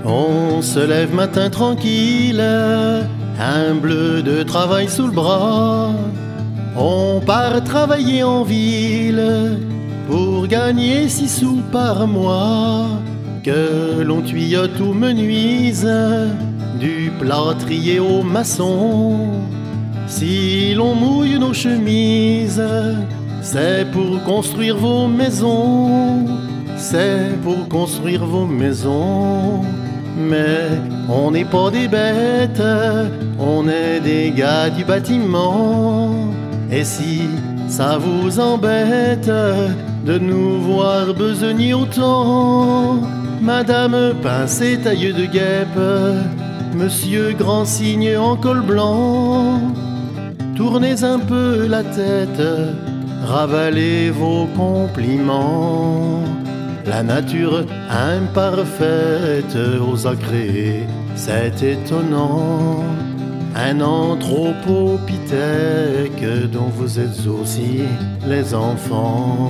On se lève matin tranquille, un bleu de travail sous le bras. On part travailler en ville pour gagner 6 sous par mois. Que l'on tuyaute ou menuise, du plâtrier au maçon. Si l'on mouille nos chemises, c'est pour construire vos maisons. C'est pour construire vos maisons. Mais on n'est pas des bêtes, on est des gars du bâtiment. Et si ça vous embête de nous voir besogner autant, Madame Pincée taille de guêpe, Monsieur Grand Cygne en col blanc, tournez un peu la tête, ravalez vos compliments. La nature imparfaite aux a créé, c'est étonnant. Un anthropopithèque dont vous êtes aussi les enfants.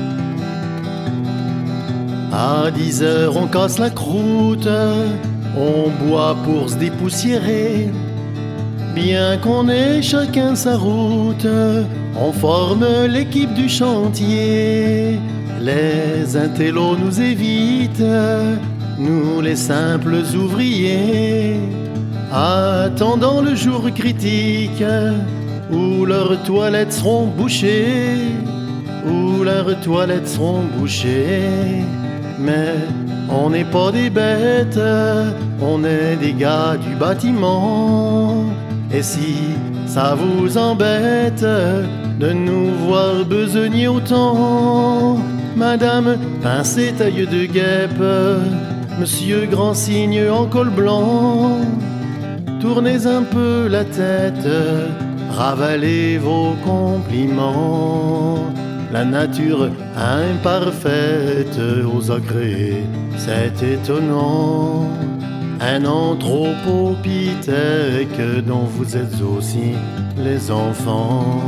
À 10 heures on casse la croûte, on boit pour se dépoussiérer. Bien qu'on ait chacun sa route, on forme l'équipe du chantier. Les intellos nous évitent, nous les simples ouvriers, attendant le jour critique où leurs toilettes seront bouchées, où leurs toilettes seront bouchées. Mais on n'est pas des bêtes, on est des gars du bâtiment. Et si ça vous embête de nous voir besogner autant, Madame Pincée taille de guêpe, Monsieur Grand Cygne en col blanc, tournez un peu la tête, ravalez vos compliments. La nature imparfaite aux a créé, c'est étonnant. Un anthropopithèque dont vous êtes aussi les enfants.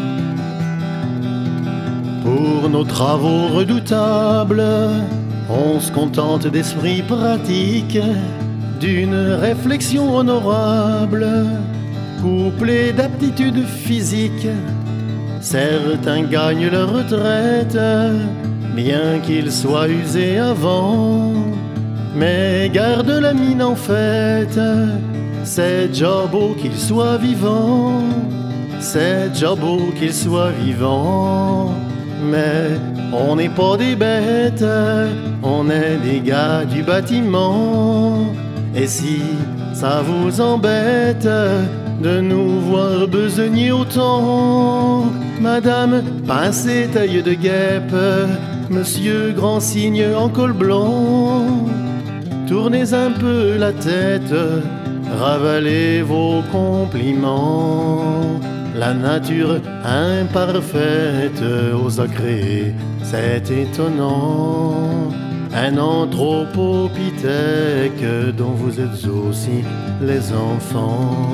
Pour nos travaux redoutables, on se contente d'esprit pratique, d'une réflexion honorable, couplée d'aptitudes physiques. Certains gagnent leur retraite, bien qu'ils soient usés avant, mais gardent la mine en fête. C'est déjà beau qu'ils soient vivants, c'est déjà beau qu'ils soient vivants. Mais on n'est pas des bêtes, on est des gars du bâtiment. Et si ça vous embête de nous voir besogner autant, Madame Pincée taille de guêpe, Monsieur Grand Cygne en col blanc, tournez un peu la tête, ravalez vos compliments. La nature imparfaite aux a créé, c'est étonnant. Un anthropopithèque dont vous êtes aussi les enfants.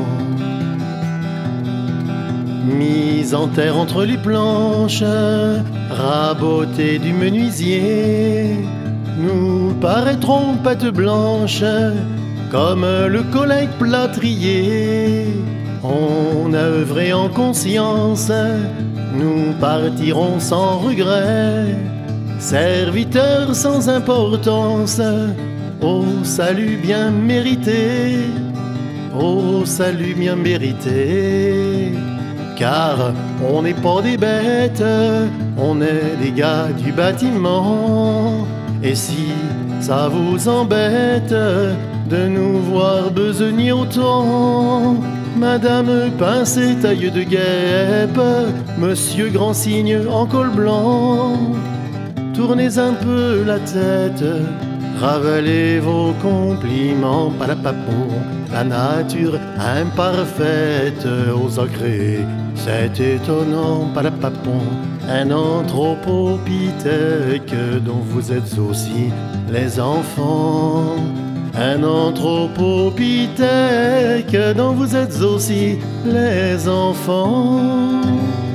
Mis en terre entre les planches, rabotés du menuisier, nous paraîtrons patte blanche comme le collègue plâtrier. On a œuvré en conscience, nous partirons sans regret, serviteurs sans importance, au salut bien mérité, au salut bien mérité. Car on n'est pas des bêtes, on est des gars du bâtiment. Et si ça vous embête de nous voir besogner autant, Madame Pincée taille de guêpe, Monsieur Grand Cygne en col blanc, tournez un peu la tête, ravalez vos compliments. Palapapon, la nature imparfaite aux a créé, c'est étonnant. Palapapon, un anthropopithèque dont vous êtes aussi les enfants. Un anthropopithèque dont vous êtes aussi les enfants.